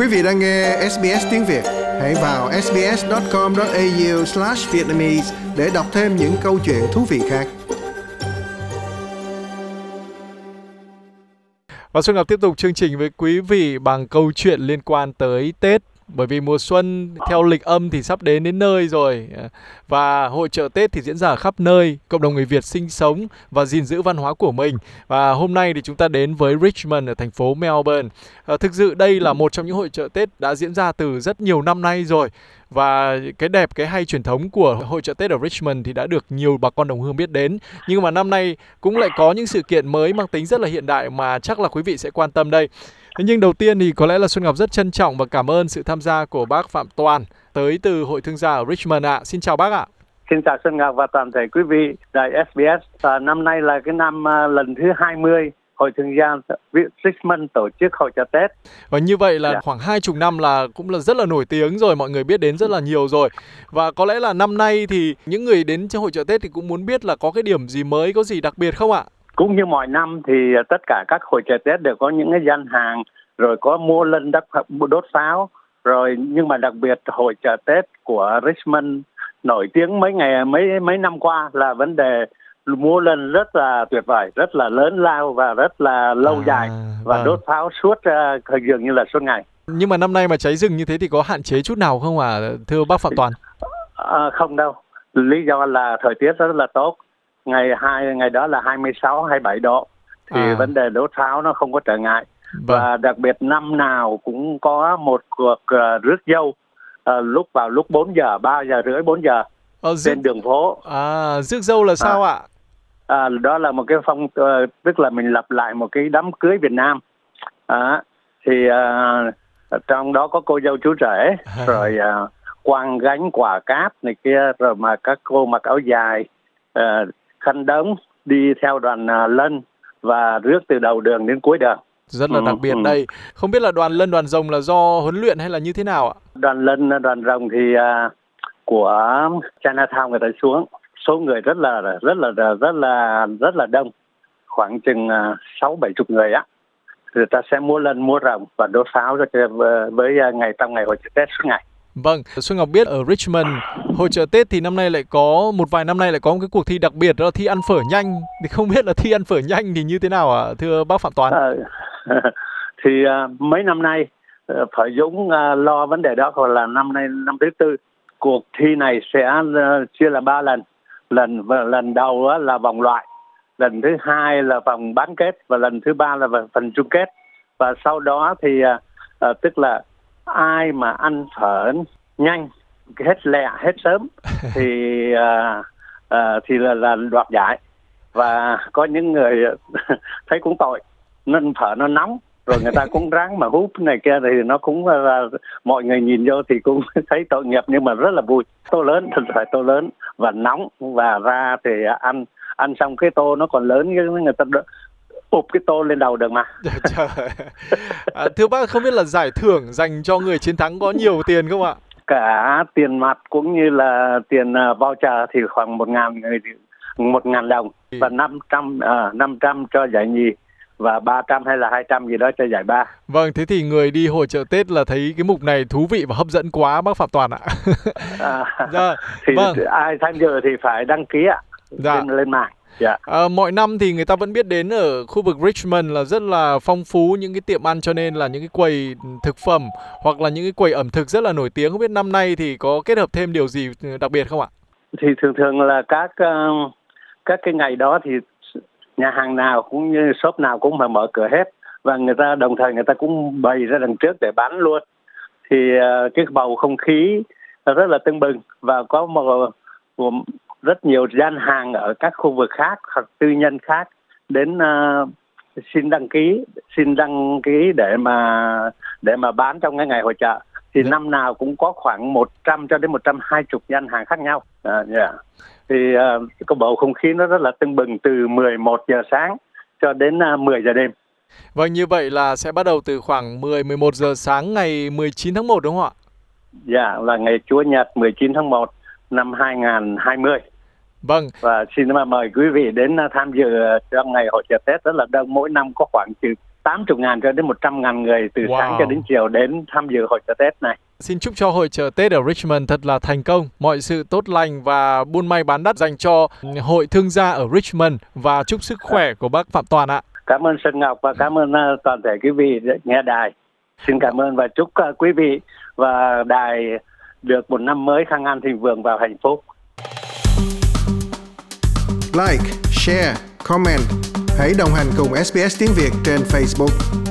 Quý vị đang nghe SBS tiếng Việt. Hãy vào sbs.com.au/vietnamese để đọc thêm những câu chuyện thú vị khác. Và Xuân Ngọc tiếp tục chương trình với quý vị bằng câu chuyện liên quan tới Tết. Bởi vì mùa xuân theo lịch âm thì sắp đến nơi rồi. Và hội chợ Tết thì diễn ra ở khắp nơi. Cộng đồng người Việt sinh sống và gìn giữ văn hóa của mình. Và hôm nay thì chúng ta đến với Richmond ở thành phố Melbourne. Thực sự đây là một trong những hội chợ Tết đã diễn ra từ rất nhiều năm nay rồi. Và cái đẹp, cái hay truyền thống của hội chợ Tết ở Richmond thì đã được nhiều bà con đồng hương biết đến. Nhưng mà năm nay cũng lại có những sự kiện mới mang tính rất là hiện đại mà chắc là quý vị sẽ quan tâm đây. Thế nhưng đầu tiên thì có lẽ là Xuân Ngọc rất trân trọng và cảm ơn sự tham gia của bác Phạm Toàn tới từ Hội Thương gia ở Richmond ạ. Xin chào bác ạ. Xin chào Xuân Ngọc và toàn thể quý vị đài SBS. Năm nay là cái năm lần thứ 20 Hội Thương gia Richmond tổ chức hội chợ Tết. Và như vậy là khoảng 20 năm là cũng là rất là nổi tiếng rồi, mọi người biết đến rất là nhiều rồi. Và có lẽ là năm nay thì những người đến cho hội chợ Tết thì cũng muốn biết là có cái điểm gì mới, có gì đặc biệt không ạ? Cũng như mọi năm thì tất cả các hội chợ Tết đều có những cái gian hàng, rồi có mua lân đốt pháo, rồi nhưng mà đặc biệt hội chợ Tết của Richmond nổi tiếng mấy năm qua là vấn đề mua lân rất là tuyệt vời, rất là lớn lao và rất là lâu dài và đốt pháo suốt dường như là suốt ngày. Nhưng mà năm nay mà cháy rừng như thế thì có hạn chế chút nào không thưa bác Phạm Toàn? Không đâu, lý do là thời tiết rất là tốt. Ngày đó là 26, 27 độ thì vấn đề đốt pháo nó không có trở ngại. Và đặc biệt năm nào cũng có một cuộc rước dâu lúc 4 giờ, 3 giờ rưỡi, 4 giờ trên đường phố. Rước dâu là sao ạ? Đó là một cái tức là mình lặp lại một cái đám cưới Việt Nam. Thì trong đó có cô dâu chú rể, rồi quàng gánh quả cáp này kia, rồi mà các cô mặc áo dài, khăn đống đi theo đoàn lân và rước từ đầu đường đến cuối đường. Rất là đặc biệt đây. Không biết là đoàn lân đoàn rồng là do huấn luyện hay là như thế nào ạ? Đoàn lân đoàn rồng thì của Chinatown người ta xuống, số người rất là đông, khoảng chừng 6-7 chục người á. Người ta sẽ múa lân múa rồng và đốt pháo với trong ngày hội chợ Tết suốt ngày. Vâng, Xuân Ngọc biết ở Richmond hội chợ Tết thì năm nay lại có một vài năm nay lại có một cái cuộc thi đặc biệt, đó là thi ăn phở nhanh. Thì không biết là thi ăn phở nhanh thì như thế nào ạ, thưa bác Phạm Toàn? Thì mấy năm nay phải Dũng lo vấn đề đó, còn là năm nay năm thứ 4. Cuộc thi này sẽ chia là 3 lần. Lần đầu là vòng loại, lần thứ 2 là vòng bán kết và lần thứ 3 là phần chung kết. Và sau đó thì tức là ai mà ăn phở nhanh, hết lẹ hết sớm thì là đoạt giải. Và có những người thấy cũng tội, nên phở nó nóng, rồi người ta cũng ráng mà húp này kia thì nó cũng là mọi người nhìn vô thì cũng thấy tội nghiệp, nhưng mà rất là vui. Tô lớn, thật phải tô lớn và nóng, và ra thì ăn xong cái tô nó còn lớn, người ta ụp cái tô lên đầu được mà. Thưa bác, không biết là giải thưởng dành cho người chiến thắng có nhiều tiền không ạ? Cả tiền mặt cũng như là tiền voucher thì khoảng 1.000 đồng và 500 cho giải nhì và 300 hay là 200 gì đó cho giải ba. Vâng, thế thì người đi hội chợ Tết là thấy cái mục này thú vị và hấp dẫn quá bác Phạm Toàn ạ. Thì ai tham dự thì phải đăng ký ạ, lên mạng. Mọi năm thì người ta vẫn biết đến ở khu vực Richmond là rất là phong phú những cái tiệm ăn, cho nên là những cái quầy thực phẩm hoặc là những cái quầy ẩm thực rất là nổi tiếng. Không biết năm nay thì có kết hợp thêm điều gì đặc biệt không ạ? Thì thường là các cái ngày đó thì nhà hàng nào cũng như shop nào cũng phải mở cửa hết, và đồng thời người ta cũng bày ra đằng trước để bán luôn. Thì cái bầu không khí rất là tưng bừng, và có rất nhiều gian hàng ở các khu vực khác hoặc tư nhân khác đến xin đăng ký để mà bán trong cái ngày hội chợ. Thì năm nào cũng có khoảng 100 cho đến 120 gian hàng khác nhau. Thì cái bầu không khí nó rất là tưng bừng từ 11 giờ sáng cho đến 10 giờ đêm. Vâng, như vậy là sẽ bắt đầu từ khoảng 10-11 giờ sáng ngày 19 tháng 1 đúng không ạ? Dạ, là ngày Chúa Nhật 19 tháng 1 năm 2020. Vâng. Và xin mời quý vị đến tham dự trong ngày hội chợ Tết rất là đông, mỗi năm có khoảng 80.000 cho đến 100.000 người từ sáng cho đến chiều đến tham dự hội chợ Tết này. Xin chúc cho hội chợ Tết ở Richmond thật là thành công, mọi sự tốt lành và buôn may bán đắt dành cho hội thương gia ở Richmond, và chúc sức khỏe của bác Phạm Toàn ạ. Cảm ơn Sơn Ngọc và cảm ơn toàn thể quý vị nghe đài. Xin cảm ơn và chúc quý vị và đài được một năm mới khang an thịnh vượng và hạnh phúc. Like, share, comment. Hãy đồng hành cùng SBS tiếng Việt trên Facebook.